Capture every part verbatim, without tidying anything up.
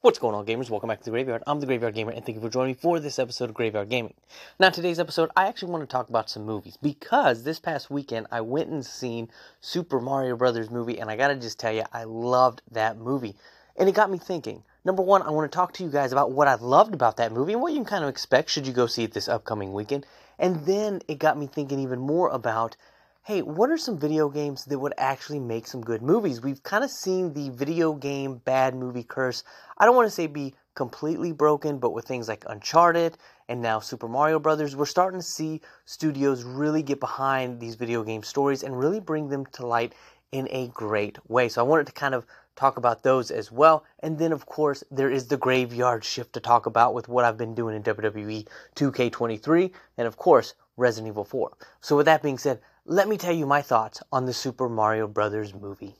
What's going on, gamers? Welcome back to The Graveyard. I'm The Graveyard Gamer, and thank you for joining me for this episode of Graveyard Gaming. Now, today's episode, I actually want to talk about some movies, because this past weekend, I went and seen Super Mario Brothers movie, and I gotta just tell you, I loved that movie. And it got me thinking. Number one, I want to talk to you guys about what I loved about that movie, and what you can kind of expect should you go see it this upcoming weekend. And then, it got me thinking even more about, hey, what are some video games that would actually make some good movies? We've kind of seen the video game bad movie curse. I don't want to say be completely broken, but with things like Uncharted and now Super Mario Brothers, we're starting to see studios really get behind these video game stories and really bring them to light in a great way. So I wanted to kind of talk about those as well. And then, of course, there is the graveyard shift to talk about with what I've been doing in W W E two K twenty-three and, of course, Resident Evil four. So with that being said, let me tell you my thoughts on the Super Mario Brothers movie.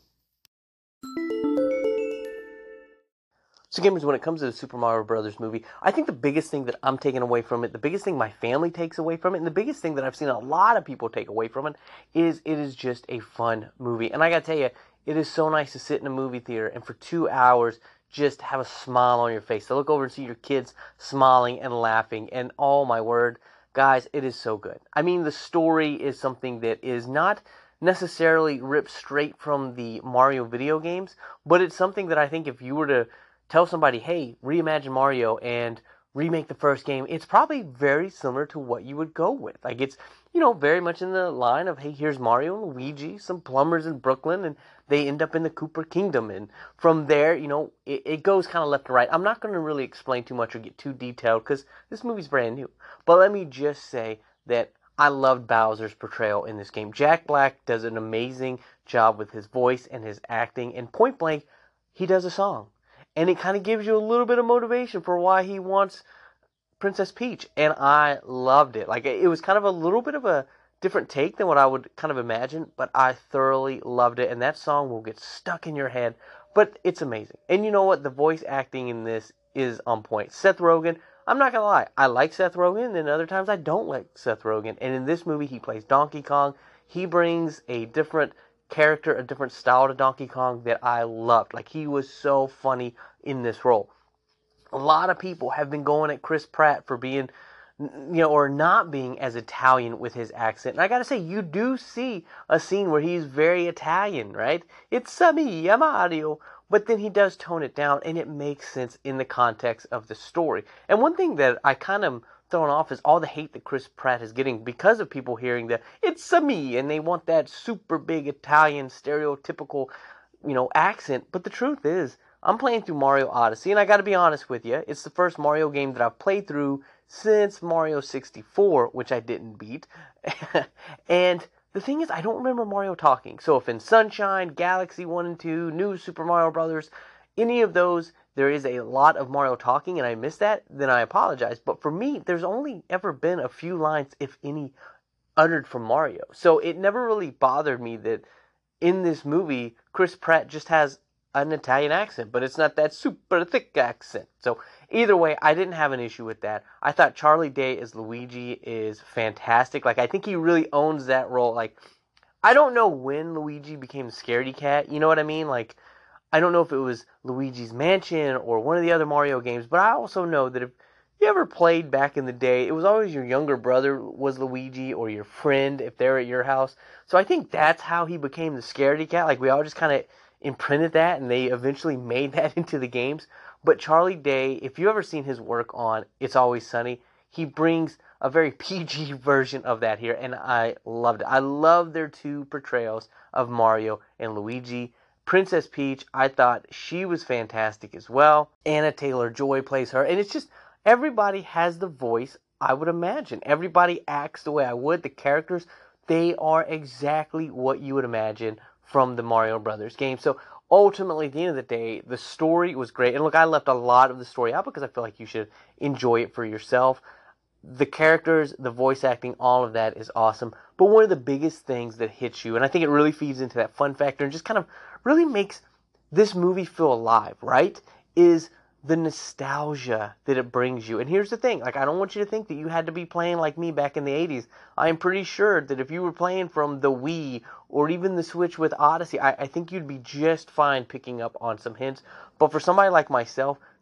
So gamers, when it comes to the Super Mario Brothers movie, I think the biggest thing that I'm taking away from it, the biggest thing my family takes away from it, and the biggest thing that I've seen a lot of people take away from it, is it is just a fun movie. And I gotta tell you, it is so nice to sit in a movie theater and for two hours just have a smile on your face. To look over and see your kids smiling and laughing, and oh my word, guys, it is so good. I mean, the story is something that is not necessarily ripped straight from the Mario video games, but it's something that I think if you were to tell somebody, hey, reimagine Mario and remake the first game, it's probably very similar to what you would go with. Like, it's, you know, very much in the line of, hey, here's Mario and Luigi, some plumbers in Brooklyn, and they end up in the Cooper Kingdom. And from there, you know, it, it goes kind of left to right. I'm not going to really explain too much or get too detailed because this movie's brand new. But let me just say that I loved Bowser's portrayal in this game. Jack Black does an amazing job with his voice and his acting. And point blank, he does a song. And it kind of gives you a little bit of motivation for why he wants Princess Peach. And I loved it. Like, it was kind of a little bit of a different take than what I would kind of imagine. But I thoroughly loved it. And that song will get stuck in your head. But it's amazing. And you know what? The voice acting in this is on point. Seth Rogen, I'm not going to lie. I like Seth Rogen. And other times I don't like Seth Rogen. And in this movie, he plays Donkey Kong. He brings a different character, a different style to Donkey Kong that I loved. Like, he was so funny in this role. A lot of people have been going at Chris Pratt for being, you know, or not being as Italian with his accent. And I gotta say, you do see a scene where he's very Italian, right? It's me, I'm Mario. But then he does tone it down, and it makes sense in the context of the story. And one thing that I kind of thrown off is all the hate that Chris Pratt is getting because of people hearing the "it's a me" and they want that super big Italian stereotypical, you know, accent. But the truth is, I'm playing through Mario Odyssey, and I got to be honest with you, it's the first Mario game that I've played through since Mario sixty-four, which I didn't beat. And the thing is, I don't remember Mario talking. So if in Sunshine, Galaxy one and two, New Super Mario Brothers, any of those, there is a lot of Mario talking and I missed that, then I apologize. But for me, there's only ever been a few lines, if any, uttered from Mario. So it never really bothered me that in this movie, Chris Pratt just has an Italian accent, but it's not that super thick accent. So either way, I didn't have an issue with that. I thought Charlie Day as Luigi is fantastic. Like, I think he really owns that role. Like, I don't know when Luigi became Scaredy Cat, you know what I mean? Like, I don't know if it was Luigi's Mansion or one of the other Mario games, but I also know that if you ever played back in the day, it was always your younger brother was Luigi or your friend if they're at your house. So I think that's how he became the Scaredy Cat. Like, we all just kind of imprinted that, and they eventually made that into the games. But Charlie Day, if you ever seen his work on It's Always Sunny, he brings a very P G version of that here, and I loved it. I love their two portrayals of Mario and Luigi. Princess Peach, I thought she was fantastic as well. Anna Taylor-Joy plays her. And it's just, everybody has the voice I would imagine. Everybody acts the way I would. The characters, they are exactly what you would imagine from the Mario Brothers game. So ultimately, at the end of the day, the story was great. And look, I left a lot of the story out because I feel like you should enjoy it for yourself. The characters, the voice acting, all of that is awesome. But one of the biggest things that hits you, and I think it really feeds into that fun factor and just kind of really makes this movie feel alive, right, is the nostalgia that it brings you. And here's the thing, like, I don't want you to think that you had to be playing like me back in the eighties. I'm pretty sure that if you were playing from the Wii or even the Switch with Odyssey, I, I think you'd be just fine picking up on some hints. But for somebody like myself,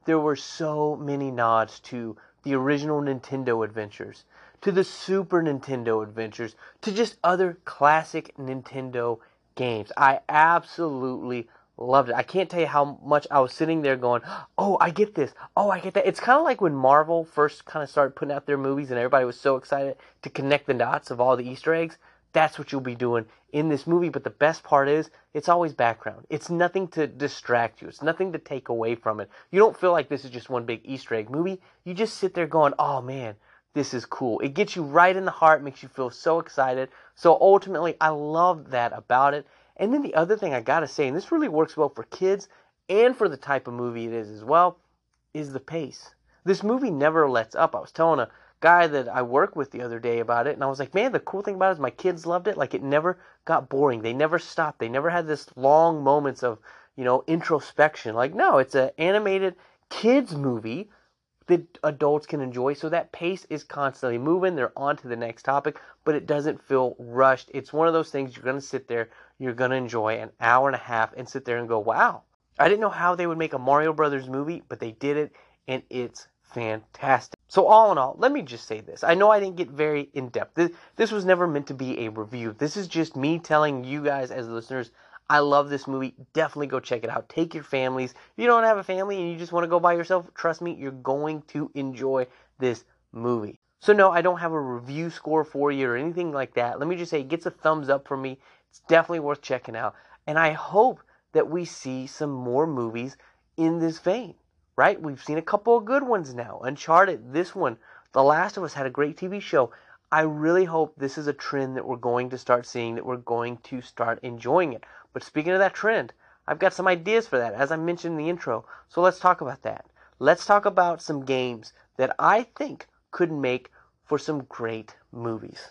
there were so many nods to the original Nintendo adventures, to the Super Nintendo adventures, to just other classic Nintendo games. I absolutely loved it. I can't tell you how much I was sitting there going, oh, I get this. Oh, I get that. It's kind of like when Marvel first kind of started putting out their movies and everybody was so excited to connect the dots of all the Easter eggs. That's what you'll be doing in this movie. But the best part is, it's always background. It's nothing to distract you. It's nothing to take away from it. You don't feel like this is just one big Easter egg movie. You just sit there going, oh man, this is cool. It gets you right in the heart, makes you feel so excited. So ultimately, I love that about it. And then the other thing I gotta say, and this really works well for kids and for the type of movie it is as well, is the pace. This movie never lets up. I was telling a guy that I work with the other day about it, and I was like, man, the cool thing about it is my kids loved it. Like, it never got boring. They never stopped. They never had this long moments of, you know, introspection. Like, no, it's an animated kids movie that adults can enjoy. So that pace is constantly moving. They're on to the next topic, but it doesn't feel rushed. It's one of those things you're going to sit there, you're going to enjoy an hour and a half and sit there and go, wow, I didn't know how they would make a Mario Brothers movie, but they did it, and it's fantastic. So all in all, let me just say this. I know I didn't get very in-depth. This, this was never meant to be a review. This is just me telling you guys as listeners, I love this movie. Definitely go check it out. Take your families. If you don't have a family and you just want to go by yourself, trust me, you're going to enjoy this movie. So no, I don't have a review score for you or anything like that. Let me just say it gets a thumbs up from me. It's definitely worth checking out. And I hope that we see some more movies in this vein, right? We've seen a couple of good ones now. Uncharted, this one, The Last of Us had a great T V show. I really hope this is a trend that we're going to start seeing, that we're going to start enjoying it. But speaking of that trend, I've got some ideas for that, as I mentioned in the intro. So let's talk about that. Let's talk about some games that I think could make for some great movies.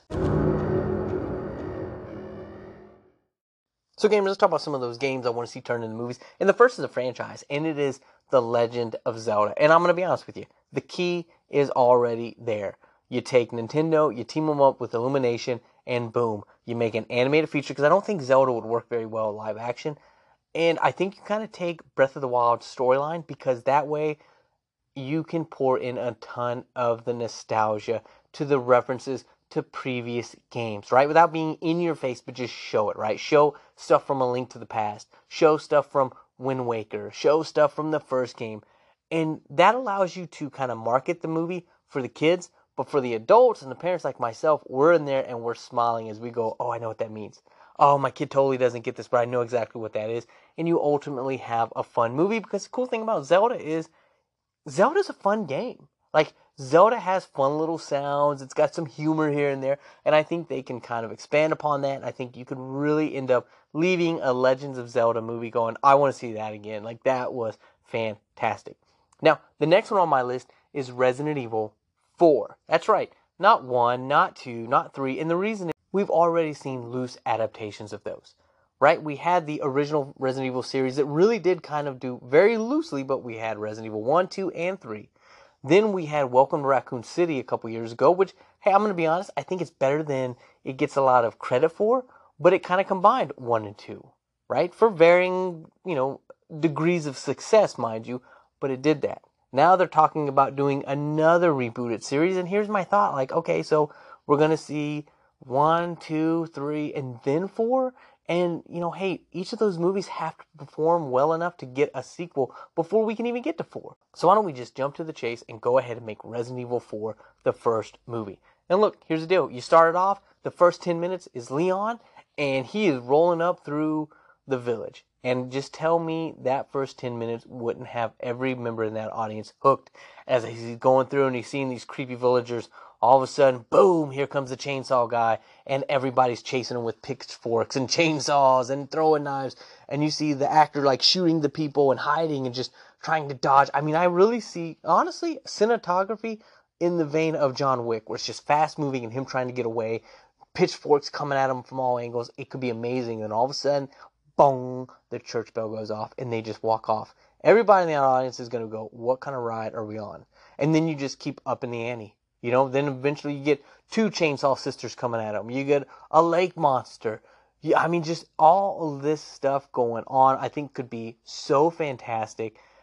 So gamers, let's talk about some of those games I want to see turned into movies. And the first is a franchise, and it is The Legend of Zelda. And I'm going to be honest with you, the key is already there. You take Nintendo, you team them up with Illumination, and boom, you make an animated feature, because I don't think Zelda would work very well in live action. And I think you kind of take Breath of the Wild storyline, because that way you can pour in a ton of the nostalgia to the references to previous games, right? Without being in your face, but just show it, right? Show stuff from A Link to the Past. Show stuff from Wind Waker. Show stuff from the first game. And that allows you to kind of market the movie for the kids, but for the adults and the parents like myself, we're in there and we're smiling as we go, oh, I know what that means. Oh, my kid totally doesn't get this, but I know exactly what that is. And you ultimately have a fun movie, because the cool thing about Zelda is Zelda's a fun game. Like, Zelda has fun little sounds. It's got some humor here and there. And I think they can kind of expand upon that. And I think you could really end up leaving a Legends of Zelda movie going, I want to see that again. Like, that was fantastic. Now, the next one on my list is Resident Evil four. That's right. Not one, not two, not three. And the reason is we've already seen loose adaptations of those. Right? We had the original Resident Evil series that really did kind of do very loosely, but we had Resident Evil one, two, and three. Then we had Welcome to Raccoon City a couple years ago, which, hey, I'm going to be honest, I think it's better than it gets a lot of credit for, but it kind of combined one and two, right? For varying, you know, degrees of success, mind you, but it did that. Now they're talking about doing another rebooted series, and here's my thought, like, okay, so we're going to see one, two, three, and then four? And, you know, hey, each of those movies have to perform well enough to get a sequel before we can even get to four. So why don't we just jump to the chase and go ahead and make Resident Evil four the first movie. And look, here's the deal. You started off, the first ten minutes is Leon, and he is rolling up through the village. And just tell me that first ten minutes wouldn't have every member in that audience hooked as he's going through and he's seeing these creepy villagers. All of a sudden, boom, here comes the chainsaw guy, and everybody's chasing him with pitchforks and chainsaws and throwing knives, and you see the actor like shooting the people and hiding and just trying to dodge. I mean, I really see, honestly, cinematography in the vein of John Wick, where it's just fast moving and him trying to get away, pitchforks coming at him from all angles. It could be amazing. And all of a sudden, boom, the church bell goes off, and they just walk off. Everybody in the audience is going to go, what kind of ride are we on? And then you just keep upping the ante. You know, then eventually you get two Chainsaw Sisters coming at them. You get a lake monster. Yeah, I mean, just all of this stuff going on, I think could be so fantastic.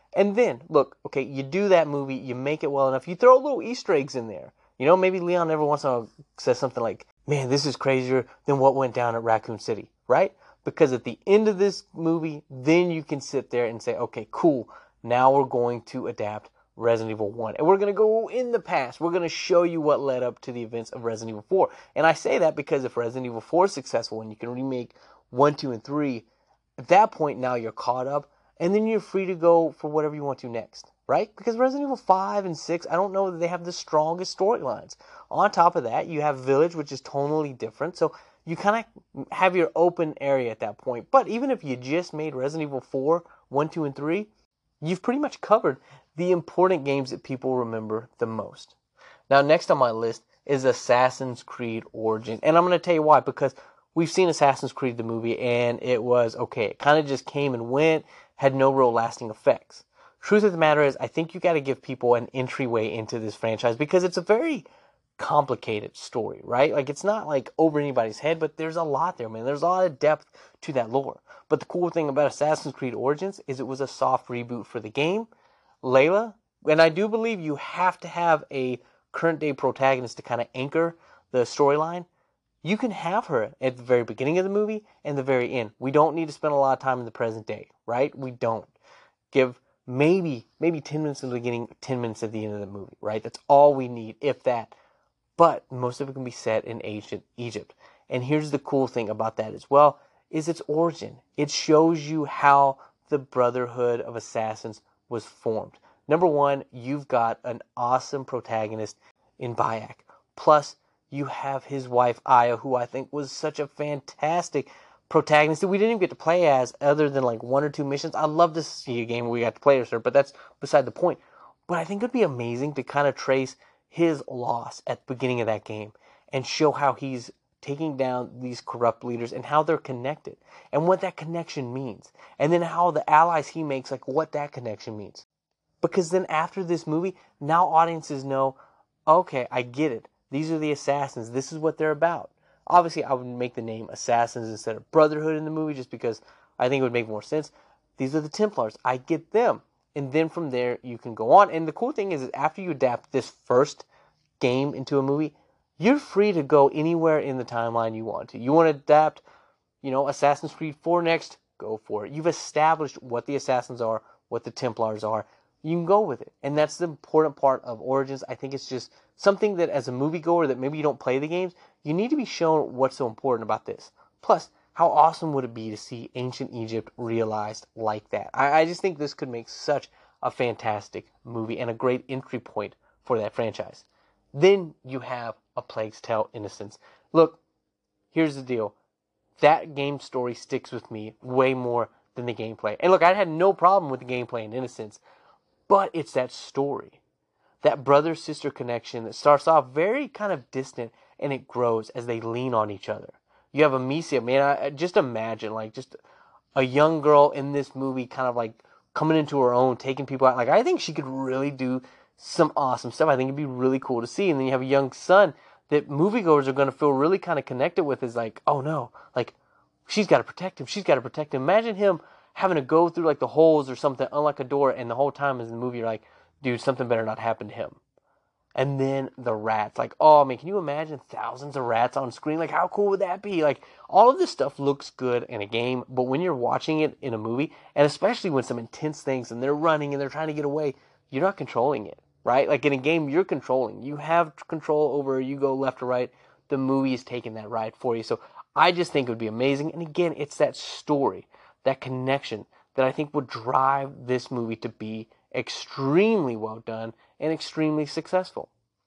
And then, look, okay, you do that movie, you make it well enough, you throw little Easter eggs in there. You know, maybe Leon every once in a while says something like, man, this is crazier than what went down at Raccoon City, right? Because at the end of this movie, then you can sit there and say, okay, cool, now we're going to adapt Resident Evil one. And we're going to go in the past. We're going to show you what led up to the events of Resident Evil four. And I say that because if Resident Evil four is successful and you can remake one, two, and three, at that point now you're caught up, and then you're free to go for whatever you want to next, right? Because Resident Evil five and six, I don't know that they have the strongest storylines. On top of that, you have Village, which is totally different. So you kind of have your open area at that point. But even if you just made Resident Evil four, one, two, and three, you've pretty much covered the important games that people remember the most. Now, next on my list is Assassin's Creed Origins. And I'm going to tell you why. Because we've seen Assassin's Creed the movie, and it was okay. It kind of just came and went, had no real lasting effects. Truth of the matter is, I think you got to give people an entryway into this franchise because it's a very complicated story, right? Like, it's not like over anybody's head, but there's a lot there, man. There's a lot of depth to that lore. But the cool thing about Assassin's Creed Origins is it was a soft reboot for the game. Layla, and I do believe you have to have a current day protagonist to kind of anchor the storyline. You can have her at the very beginning of the movie and the very end. We don't need to spend a lot of time in the present day, right? We don't. Give maybe maybe ten minutes at the beginning, ten minutes at the end of the movie, right? That's all we need, if that. But most of it can be set in ancient Egypt. And here's the cool thing about that as well, is its origin. It shows you how the Brotherhood of Assassins was formed. Number one, you've got an awesome protagonist in Bayek. Plus, you have his wife, Aya, who I think was such a fantastic protagonist that we didn't even get to play as other than like one or two missions. I'd love to see a game where we got to play as her, but that's beside the point. But I think it would be amazing to kind of trace his loss at the beginning of that game and show how he's taking down these corrupt leaders and how they're connected and what that connection means. And then how the allies he makes, like what that connection means. Because then after this movie, now audiences know, okay, I get it. These are the assassins. This is what they're about. Obviously, I would make the name Assassins instead of Brotherhood in the movie just because I think it would make more sense. These are the Templars. I get them. And then from there, you can go on. And the cool thing is, is after you adapt this first game into a movie, you're free to go anywhere in the timeline you want to. You want to adapt, you know, Assassin's Creed four next? Go for it. You've established what the Assassins are, what the Templars are. You can go with it. And that's the important part of Origins. I think it's just something that as a moviegoer that maybe you don't play the games, you need to be shown what's so important about this. Plus, how awesome would it be to see ancient Egypt realized like that? I, I just think this could make such a fantastic movie and a great entry point for that franchise. Then you have A Plague's Tale: Innocence. Look, here's the deal. That game story sticks with me way more than the gameplay. And look, I had no problem with the gameplay in Innocence, but it's that story. That brother-sister connection that starts off very kind of distant and it grows as they lean on each other. You have Amicia, man, I, just imagine, like, just a young girl in this movie kind of, like, coming into her own, taking people out. Like, I think she could really do some awesome stuff. I think it'd be really cool to see. And then you have a young son that moviegoers are going to feel really kind of connected with is like, oh, no, like, she's got to protect him. She's got to protect him. Imagine him having to go through, like, the holes or something, unlock a door, and the whole time in the movie you're like, dude, something better not happen to him. And then the rats. Like, oh, man, can you imagine thousands of rats on screen? Like, how cool would that be? Like, all of this stuff looks good in a game, but when you're watching it in a movie, and especially when some intense things, and they're running and they're trying to get away, you're not controlling it, right? Like, in a game, you're controlling. You have control over, you go left or right. The movie is taking that ride for you. So I just think it would be amazing. And again, it's that story, that connection that I think would drive this movie to be extremely well done and extremely successful.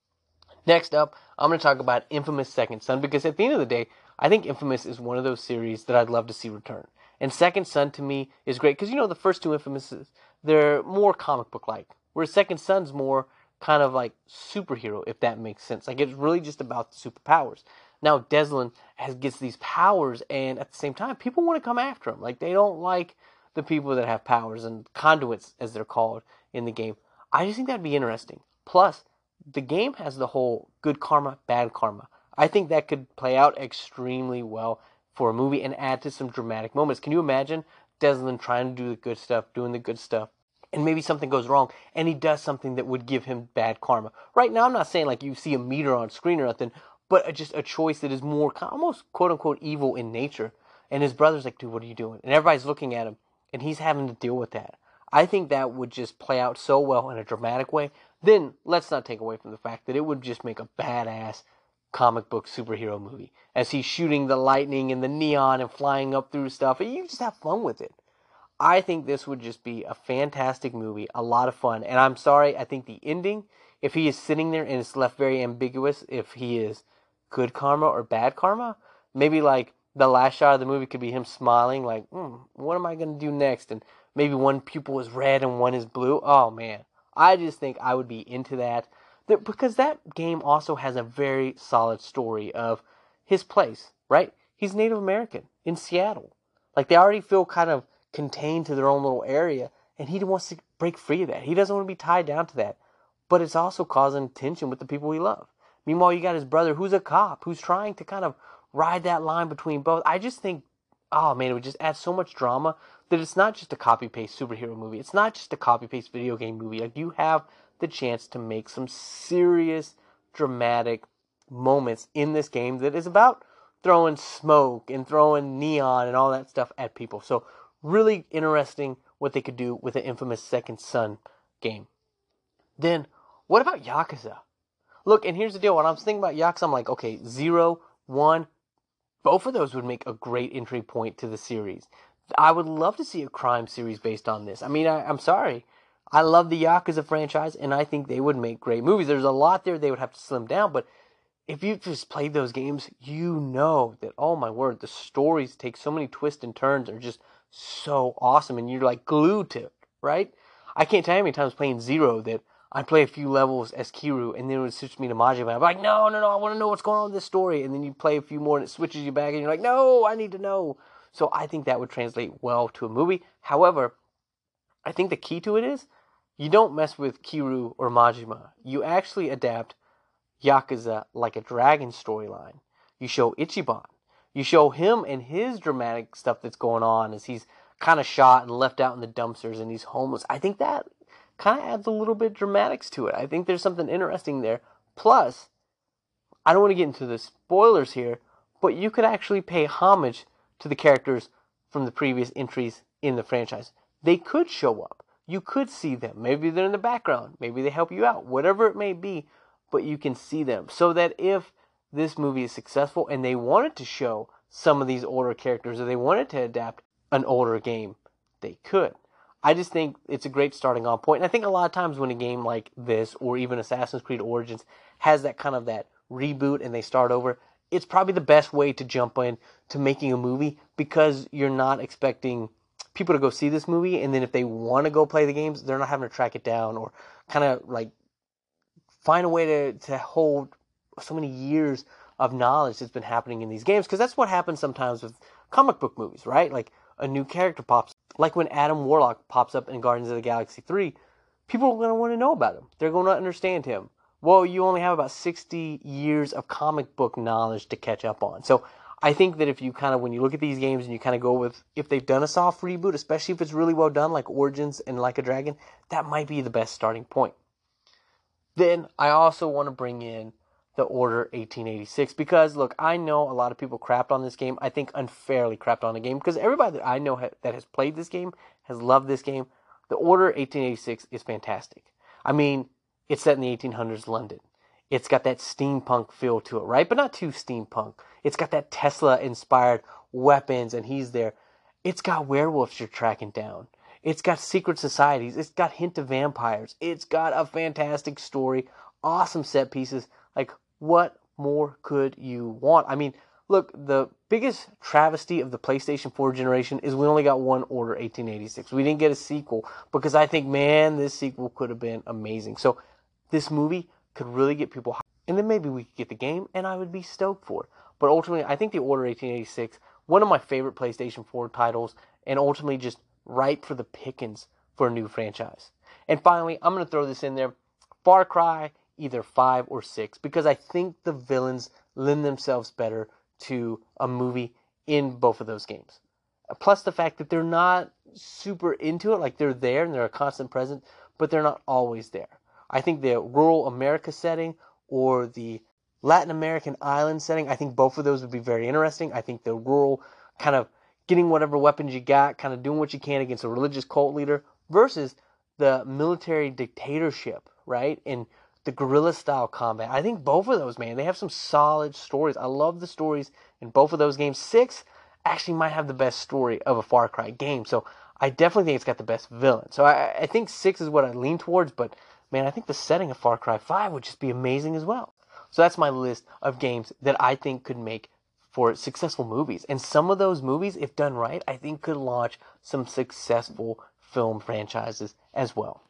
Next up, I'm going to talk about Infamous Second Son, because at the end of the day, I think Infamous is one of those series that I'd love to see return. And Second Son to me is great, because you know the first two Infamouses, they're more comic book like, whereas Second Son's more kind of like superhero, if that makes sense. Like, it's really just about the superpowers. Now Deslan has gets these powers, and at the same time, people want to come after him. Like, they don't like the people that have powers, and conduits, as they're called in the game. I just think that'd be interesting. Plus, the game has the whole good karma, bad karma. I think that could play out extremely well for a movie and add to some dramatic moments. Can you imagine Deslan trying to do the good stuff, doing the good stuff, and maybe something goes wrong, and he does something that would give him bad karma. Right now, I'm not saying like you see a meter on screen or nothing, but just a choice that is more almost quote-unquote evil in nature. And his brother's like, dude, what are you doing? And everybody's looking at him, and he's having to deal with that. I think that would just play out so well in a dramatic way. Then, let's not take away from the fact that it would just make a badass comic book superhero movie. As he's shooting the lightning and the neon and flying up through stuff, and you just have fun with it. I think this would just be a fantastic movie, a lot of fun. And I'm sorry, I think the ending, if he is sitting there and it's left very ambiguous if he is good karma or bad karma, maybe like the last shot of the movie could be him smiling like, hmm, what am I going to do next? And maybe one pupil is red and one is blue. Oh, man. I just think I would be into that. Because that game also has a very solid story of his place, right? He's Native American in Seattle. Like, they already feel kind of contained to their own little area, and he wants to break free of that. He doesn't want to be tied down to that. But it's also causing tension with the people he loves. Meanwhile, you got his brother who's a cop, who's trying to kind of ride that line between both. I just think, oh man, it would just add so much drama that it's not just a copy-paste superhero movie. It's not just a copy-paste video game movie. Like, you have the chance to make some serious, dramatic moments in this game that is about throwing smoke and throwing neon and all that stuff at people. So, really interesting what they could do with the infamous Second Son game. Then, what about Yakuza? Look, and here's the deal. When I was thinking about Yakuza, I'm like, okay, zero, one, both of those would make a great entry point to the series. I would love to see a crime series based on this. I mean, I, I'm sorry. I love the Yakuza franchise, and I think they would make great movies. There's a lot there they would have to slim down, but if you've just played those games, you know that, oh my word, the stories take so many twists and turns, are just so awesome, and you're like glued to it, right? I can't tell you how many times playing Zero that I'd play a few levels as Kiryu, and then it would switch me to Majima. I'm like, no, no, no, I want to know what's going on with this story. And then you play a few more, and it switches you back, and you're like, no, I need to know. So I think that would translate well to a movie. However, I think the key to it is, you don't mess with Kiryu or Majima. You actually adapt Yakuza like a dragon storyline. You show Ichiban. You show him and his dramatic stuff that's going on as he's kind of shot and left out in the dumpsters and he's homeless. I think that kind of adds a little bit of dramatics to it. I think there's something interesting there. Plus, I don't want to get into the spoilers here, but you could actually pay homage to the characters from the previous entries in the franchise. They could show up. You could see them. Maybe they're in the background. Maybe they help you out. Whatever it may be, but you can see them. So that if this movie is successful and they wanted to show some of these older characters or they wanted to adapt an older game, they could. I just think it's a great starting on point. And I think a lot of times when a game like this or even Assassin's Creed Origins has that kind of that reboot and they start over, it's probably the best way to jump in to making a movie because you're not expecting people to go see this movie, and then if they want to go play the games, they're not having to track it down or kind of like find a way to, to hold so many years of knowledge that's been happening in these games, because that's what happens sometimes with comic book movies, right? Like a new character pops, like when Adam Warlock pops up in Guardians of the Galaxy three, people are going to want to know about him. They're going to understand him. Well, you only have about sixty years of comic book knowledge to catch up on. So I think that if you kind of, when you look at these games and you kind of go with, if they've done a soft reboot, especially if it's really well done, like Origins and Like a Dragon, that might be the best starting point. Then I also want to bring in the Order eighteen eighty-six because, look, I know a lot of people crapped on this game. I think unfairly crapped on the game because everybody that I know ha- that has played this game has loved this game. The Order eighteen eighty-six is fantastic. I mean, it's set in the eighteen hundreds London. It's got that steampunk feel to it, right? But not too steampunk. It's got that Tesla-inspired weapons, and he's there. It's got werewolves you're tracking down. It's got secret societies. It's got hint of vampires. It's got a fantastic story, awesome set pieces. Like, what more could you want? I mean, look, the biggest travesty of the PlayStation four generation is we only got one Order eighteen eighty-six. We didn't get a sequel because I think, man, this sequel could have been amazing. So this movie could really get people hyped, and then maybe we could get the game, and I would be stoked for it. But ultimately, I think the Order eighteen eighty-six, one of my favorite PlayStation four titles, and ultimately just ripe for the pickings for a new franchise. And finally, I'm going to throw this in there. Far Cry, either five or six, because I think the villains lend themselves better to a movie in both of those games. Plus the fact that they're not super into it, like they're there and they're a constant presence, but they're not always there. I think the rural America setting or the Latin American island setting, I think both of those would be very interesting. I think the rural kind of getting whatever weapons you got, kind of doing what you can against a religious cult leader versus the military dictatorship, right? And the guerrilla style combat. I think both of those, man, they have some solid stories. I love the stories in both of those games. Six actually might have the best story of a Far Cry game. So I definitely think it's got the best villain. So I, I think six is what I lean towards, but man, I think the setting of Far Cry five would just be amazing as well. So that's my list of games that I think could make for successful movies. And some of those movies, if done right, I think could launch some successful film franchises as well.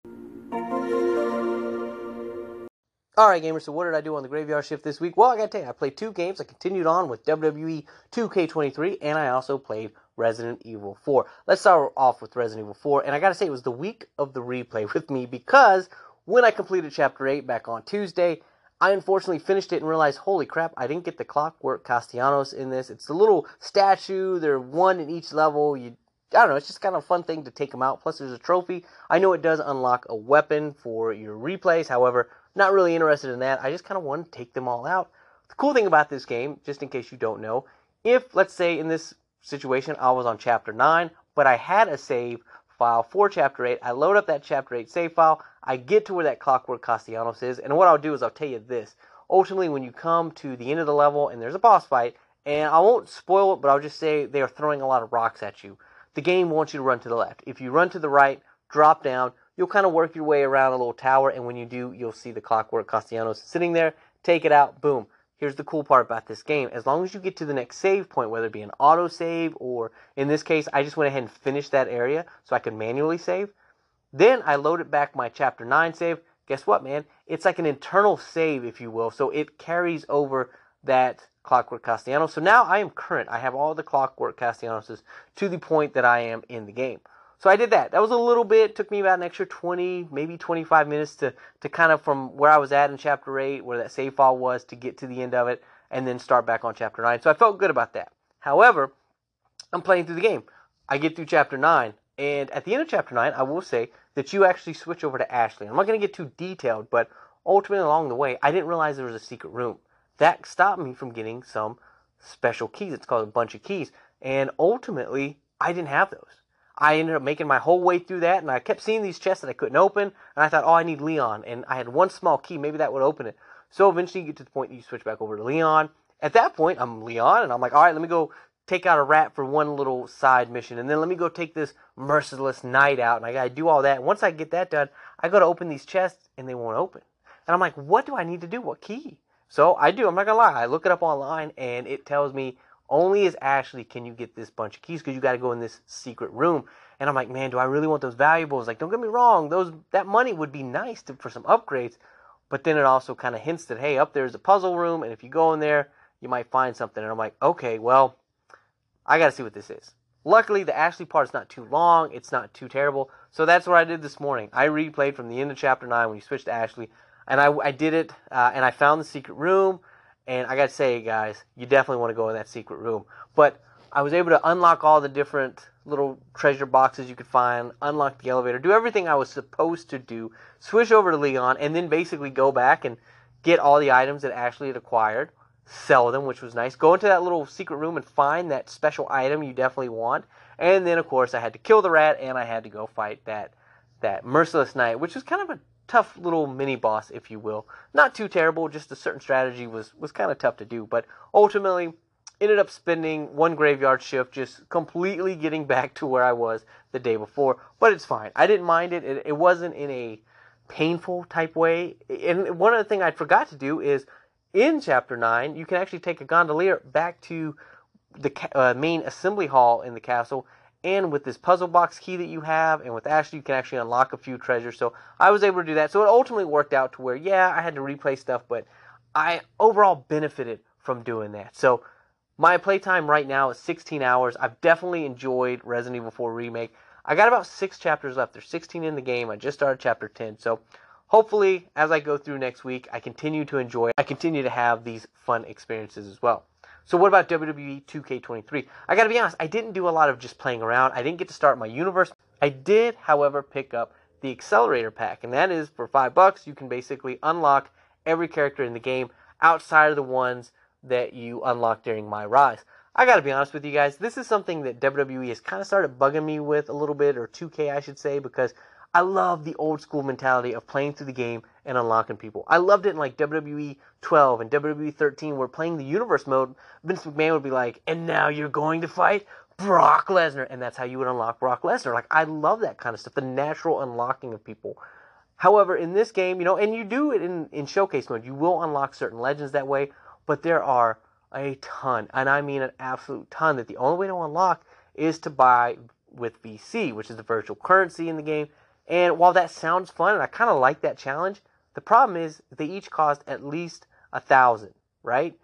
Alright gamers, so what did I do on the Graveyard Shift this week? Well, I gotta tell you, I played two games. I continued on with W W E two K twenty-three, and I also played Resident Evil four. Let's start off with Resident Evil four, and I gotta say, it was the week of the replay with me, because when I completed Chapter eight back on Tuesday, I unfortunately finished it and realized, holy crap, I didn't get the Clockwork Castellanos in this. It's the little statue, they're one in each level. You I don't know, it's just kind of a fun thing to take them out. Plus, there's a trophy. I know it does unlock a weapon for your replays. However, not really interested in that. I just kind of want to take them all out. The cool thing about this game, just in case you don't know, if, let's say, in this situation, I was on Chapter nine, but I had a save file for Chapter eight, I load up that Chapter eight save file, I get to where that Clockwork Castellanos is, and what I'll do is I'll tell you this. Ultimately, when you come to the end of the level and there's a boss fight, and I won't spoil it, but I'll just say they are throwing a lot of rocks at you. The game wants you to run to the left. If you run to the right, drop down, you'll kind of work your way around a little tower, and when you do, you'll see the Clockwork Castellanos sitting there. Take it out, boom. Here's the cool part about this game. As long as you get to the next save point, whether it be an auto save, or in this case, I just went ahead and finished that area so I could manually save. Then I loaded back my Chapter nine save. Guess what, man? It's like an internal save, if you will, so it carries over that Clockwork Castellanos. So now I am current. I have all the Clockwork Castellanos to the point that I am in the game. So I did that. That was a little bit. Took me about an extra twenty, maybe twenty-five minutes to, to kind of from where I was at in Chapter eight, where that save file was, to get to the end of it, and then start back on Chapter nine. So I felt good about that. However, I'm playing through the game. I get through Chapter nine, and at the end of Chapter nine, I will say that you actually switch over to Ashley. I'm not going to get too detailed, but ultimately along the way, I didn't realize there was a secret room. That stopped me from getting some special keys. It's called a bunch of keys. And ultimately, I didn't have those. I ended up making my whole way through that, and I kept seeing these chests that I couldn't open, and I thought, oh, I need Leon. And I had one small key. Maybe that would open it. So eventually you get to the point that you switch back over to Leon. At that point, I'm Leon, and I'm like, all right, let me go take out a rat for one little side mission, and then let me go take this merciless knight out, and I gotta do all that. And once I get that done, I go to open these chests, and they won't open. And I'm like, what do I need to do? What key? So I do. I'm not going to lie. I look it up online, and it tells me only as Ashley can you get this bunch of keys, because you got to go in this secret room. And I'm like, man, do I really want those valuables? Like, don't get me wrong. Those that money would be nice to, for some upgrades. But then it also kind of hints that, hey, up there's a puzzle room, and if you go in there, you might find something. And I'm like, okay, well, I got to see what this is. Luckily, the Ashley part is not too long. It's not too terrible. So that's what I did this morning. I replayed from the end of Chapter nine when you switch to Ashley. And I, I did it, uh, and I found the secret room, and I got to say, guys, you definitely want to go in that secret room. But I was able to unlock all the different little treasure boxes you could find, unlock the elevator, do everything I was supposed to do, switch over to Leon, and then basically go back and get all the items that Ashley had acquired, sell them, which was nice, go into that little secret room and find that special item you definitely want, and then, of course, I had to kill the rat, and I had to go fight that, that merciless knight, which was kind of a tough little mini boss, if you will. Not too terrible, just a certain strategy was, was kind of tough to do. But ultimately, ended up spending one graveyard shift just completely getting back to where I was the day before. But it's fine. I didn't mind it. It, it wasn't in a painful type way. And one other thing I forgot to do is, in Chapter nine, you can actually take a gondolier back to the uh, main assembly hall in the castle. And with this puzzle box key that you have, and with Ashley, you can actually unlock a few treasures. So I was able to do that. So it ultimately worked out to where, yeah, I had to replay stuff, but I overall benefited from doing that. So my playtime right now is sixteen hours. I've definitely enjoyed Resident Evil four Remake. I got about six chapters left. There's sixteen in the game. I just started Chapter ten. So hopefully, as I go through next week, I continue to enjoy it. I continue to have these fun experiences as well. So what about W W E two K twenty-three? I gotta be honest, I didn't do a lot of just playing around. I didn't get to start my universe. I did, however, pick up the Accelerator Pack, and that is for five bucks. You can basically unlock every character in the game outside of the ones that you unlock during My Rise. I gotta be honest with you guys, this is something that W W E has kind of started bugging me with a little bit, or two K I should say, because I love the old school mentality of playing through the game and unlocking people. I loved it in like W W E twelve and W W E thirteen, where playing the universe mode, Vince McMahon would be like, and now you're going to fight Brock Lesnar, and that's how you would unlock Brock Lesnar. Like, I love that kind of stuff, the natural unlocking of people. However, in this game, you know, and you do it in, in showcase mode, you will unlock certain legends that way, but there are a ton, and I mean an absolute ton, that the only way to unlock is to buy with V C, which is the virtual currency in the game. And while that sounds fun, and I kind of like that challenge, the problem is they each cost at least a thousand, right?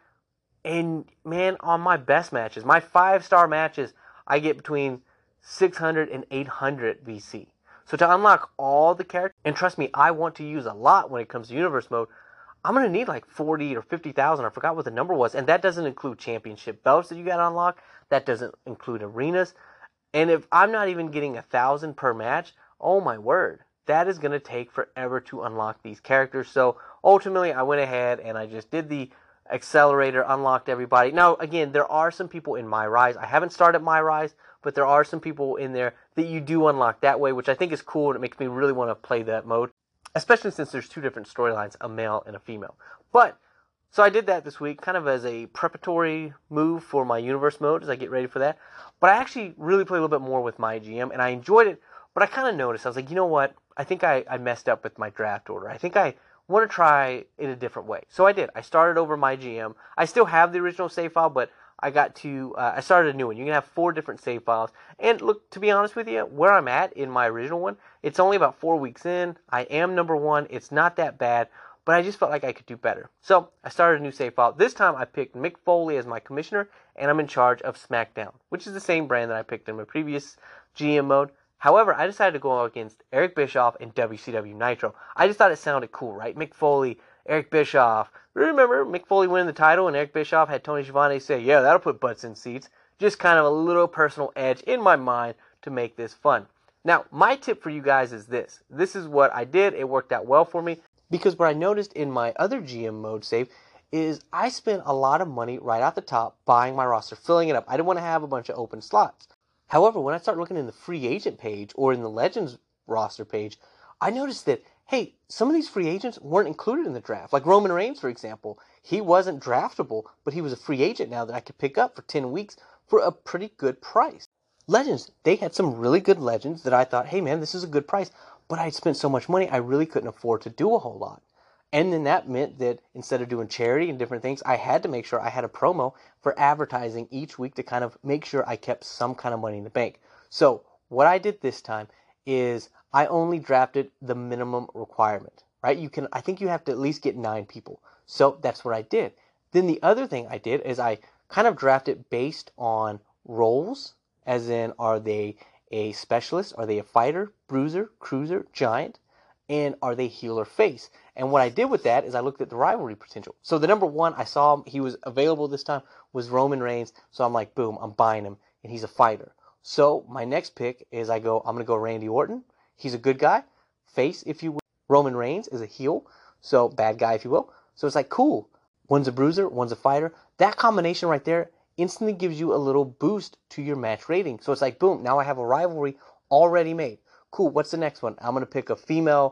And man, on my best matches, my five-star matches, I get between six hundred and eight hundred V C. So to unlock all the characters, and trust me, I want to use a lot when it comes to universe mode, I'm going to need like forty or fifty thousand. I forgot what the number was. And that doesn't include championship belts that you got to unlock. That doesn't include arenas. And if I'm not even getting a thousand per match, oh my word, that is going to take forever to unlock these characters. So ultimately, I went ahead and I just did the Accelerator, unlocked everybody. Now, again, there are some people in My Rise. I haven't started My Rise, but there are some people in there that you do unlock that way, which I think is cool, and it makes me really want to play that mode, especially since there's two different storylines, a male and a female. But, so I did that this week, kind of as a preparatory move for my universe mode as I get ready for that. But I actually really played a little bit more with my G M, and I enjoyed it, but I kind of noticed, I was like, you know what, I think I, I messed up with my draft order. I think I want to try it a different way. So I did. I started over my G M. I still have the original save file, but I got to, uh, I started a new one. You can have four different save files. And look, to be honest with you, where I'm at in my original one, it's only about four weeks in. I am number one. It's not that bad, but I just felt like I could do better. So I started a new save file. This time I picked Mick Foley as my commissioner, and I'm in charge of SmackDown, which is the same brand that I picked in my previous G M mode. However, I decided to go against Eric Bischoff in W C W Nitro. I just thought it sounded cool, right? Mick Foley, Eric Bischoff. Remember, Mick Foley winning the title, and Eric Bischoff had Tony Schiavone say, yeah, that'll put butts in seats. Just kind of a little personal edge in my mind to make this fun. Now, my tip for you guys is this. This is what I did. It worked out well for me, because what I noticed in my other G M mode save is I spent a lot of money right out the top buying my roster, filling it up. I didn't want to have a bunch of open slots. However, when I start looking in the free agent page or in the Legends roster page, I noticed that, hey, some of these free agents weren't included in the draft. Like Roman Reigns, for example. He wasn't draftable, but he was a free agent now that I could pick up for ten weeks for a pretty good price. Legends, they had some really good legends that I thought, hey man, this is a good price, but I spent so much money, I really couldn't afford to do a whole lot. And then that meant that instead of doing charity and different things, I had to make sure I had a promo for advertising each week to kind of make sure I kept some kind of money in the bank. So what I did this time is I only drafted the minimum requirement, right? You can, I think you have to at least get nine people. So that's what I did. Then the other thing I did is I kind of drafted based on roles, as in, are they a specialist? Are they a fighter, bruiser, cruiser, giant? And are they heel or face? And what I did with that is I looked at the rivalry potential. So the number one, I saw him, he was available this time, was Roman Reigns. So I'm like, boom, I'm buying him, and he's a fighter. So my next pick is I go, I'm going to go Randy Orton. He's a good guy, face, if you will. Roman Reigns is a heel, so bad guy, if you will. So it's like, cool. One's a bruiser, one's a fighter. That combination right there instantly gives you a little boost to your match rating. So it's like, boom, now I have a rivalry already made. Cool, what's the next one? I'm going to pick a female,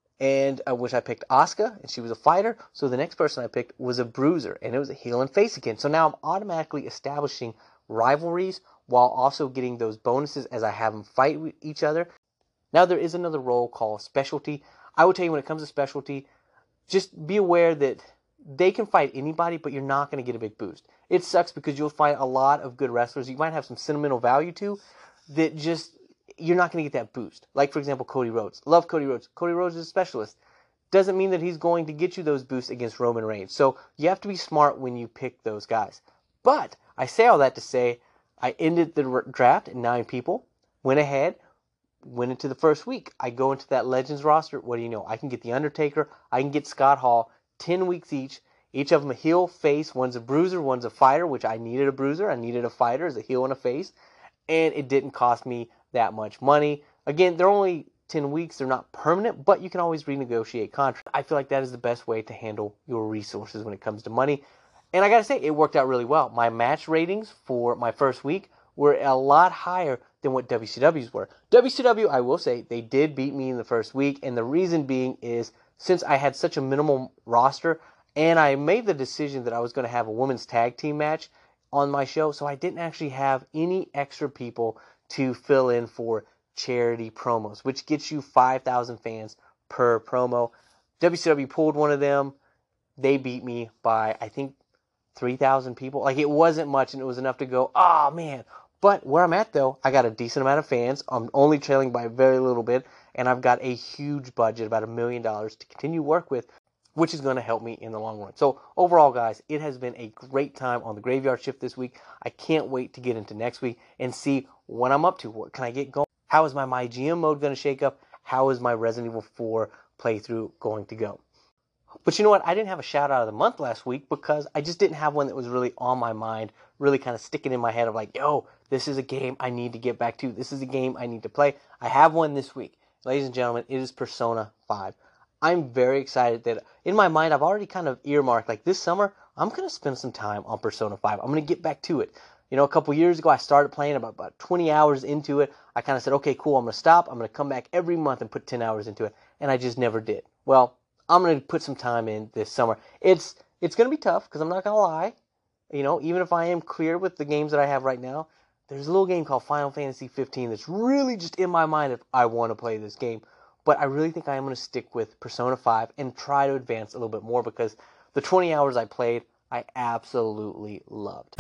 and I wish I picked Asuka, and she was a fighter. So the next person I picked was a bruiser, and it was a heel and face again. So now I'm automatically establishing rivalries while also getting those bonuses as I have them fight with each other. Now there is another role called specialty. I would tell you when it comes to specialty, just be aware that they can fight anybody, but you're not going to get a big boost. It sucks because you'll find a lot of good wrestlers you might have some sentimental value to that just, you're not going to get that boost. Like, for example, Cody Rhodes. Love Cody Rhodes. Cody Rhodes is a specialist. Doesn't mean that he's going to get you those boosts against Roman Reigns. So you have to be smart when you pick those guys. But I say all that to say I ended the draft at nine people, went ahead, went into the first week. I go into that Legends roster. What do you know? I can get The Undertaker. I can get Scott Hall. ten weeks each. Each of them a heel, face, one's a bruiser, one's a fighter, which I needed a bruiser, I needed a fighter as a heel and a face, and it didn't cost me that much money. Again, they're only ten weeks, they're not permanent, but you can always renegotiate contracts. I feel like that is the best way to handle your resources when it comes to money. And I gotta say, it worked out really well. My match ratings for my first week were a lot higher than what W C W's were. W C W, I will say, they did beat me in the first week, and the reason being is since I had such a minimal roster, and I made the decision that I was going to have a women's tag team match on my show, so I didn't actually have any extra people to fill in for charity promos, which gets you five thousand fans per promo. W C W pulled one of them. They beat me by, I think, three thousand people. Like, it wasn't much, and it was enough to go, oh, man. But where I'm at, though, I got a decent amount of fans. I'm only trailing by a very little bit, and I've got a huge budget, about a million dollars, to continue work with, which is going to help me in the long run. So, overall, guys, it has been a great time on the Graveyard Shift this week. I can't wait to get into next week and see what I'm up to. What can I get going? How is my My G M mode going to shake up? How is my Resident Evil four playthrough going to go? But you know what? I didn't have a shout out of the month last week because I just didn't have one that was really on my mind, really kind of sticking in my head of like, yo, this is a game I need to get back to. This is a game I need to play. I have one this week. Ladies and gentlemen, it is Persona five. I'm very excited that in my mind, I've already kind of earmarked, like this summer, I'm going to spend some time on Persona five. I'm going to get back to it. You know, a couple years ago, I started playing about, about twenty hours into it. I kind of said, okay, cool, I'm going to stop. I'm going to come back every month and put ten hours into it. And I just never did. Well, I'm going to put some time in this summer. It's it's going to be tough because I'm not going to lie. You know, even if I am clear with the games that I have right now, there's a little game called Final Fantasy fifteen that's really just in my mind if I want to play this game. But I really think I am going to stick with Persona five and try to advance a little bit more because the twenty hours I played, I absolutely loved.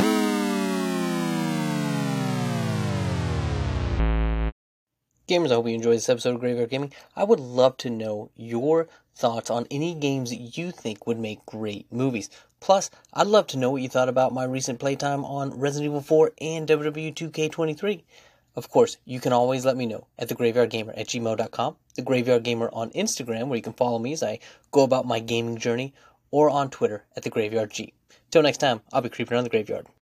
Gamers, I hope you enjoyed this episode of Graveyard Gaming. I would love to know your thoughts on any games that you think would make great movies. Plus, I'd love to know what you thought about my recent playtime on Resident Evil four and W W E two K twenty-three. Of course, you can always let me know at thegraveyardgamer at gmail dot com, The Graveyard Gamer on Instagram, where you can follow me as I go about my gaming journey, or on Twitter at TheGraveyardG. Till next time, I'll be creeping around the graveyard.